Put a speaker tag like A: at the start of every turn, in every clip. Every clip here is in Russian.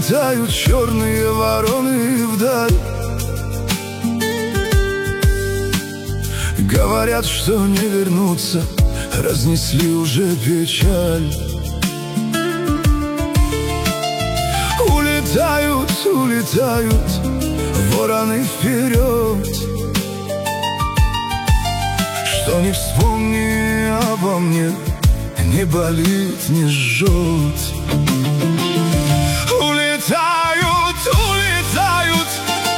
A: Улетают черные вороны вдаль. Говорят, что не вернутся, разнесли уже печаль. Улетают, улетают вороны вперед. Что не вспомни обо мне, не болит, не жжет. Улетают, улетают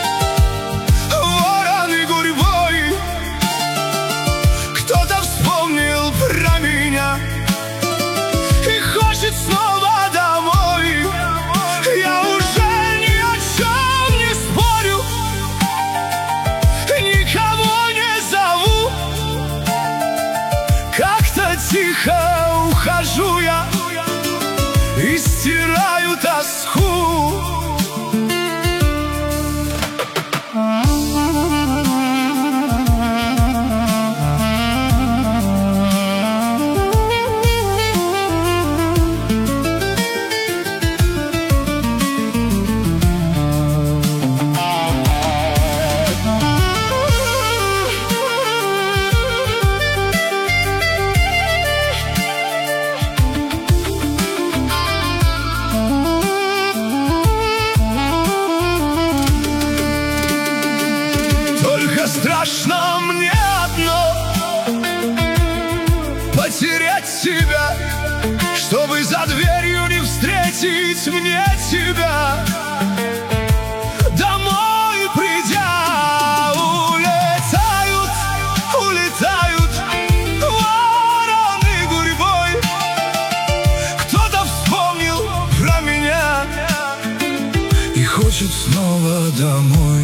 A: вороны гурьбой. Кто-то вспомнил про меня и хочет снова домой. Я уже ни о чем не спорю, никого не зову. Как-то тихо ухожу я и стираю тоску. Страшно мне одно — потерять тебя, чтобы за дверью не встретить мне тебя. Домой придя, улетают, улетают вороны гурьбой. Кто-то вспомнил про меня и хочет снова домой.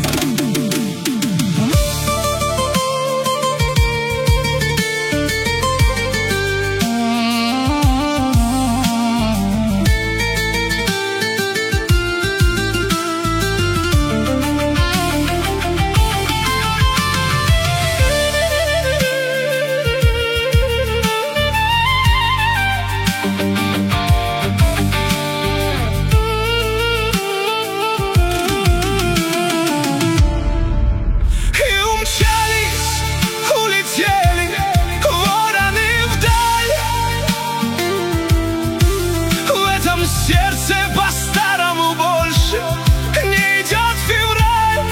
A: Сердце по-старому больше не идет февраль.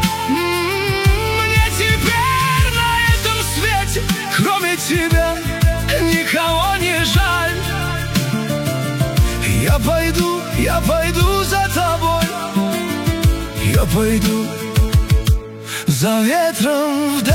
A: Мне теперь на этом свете, кроме тебя, никого не жаль. Я пойду за тобой, я пойду за ветром вдаль.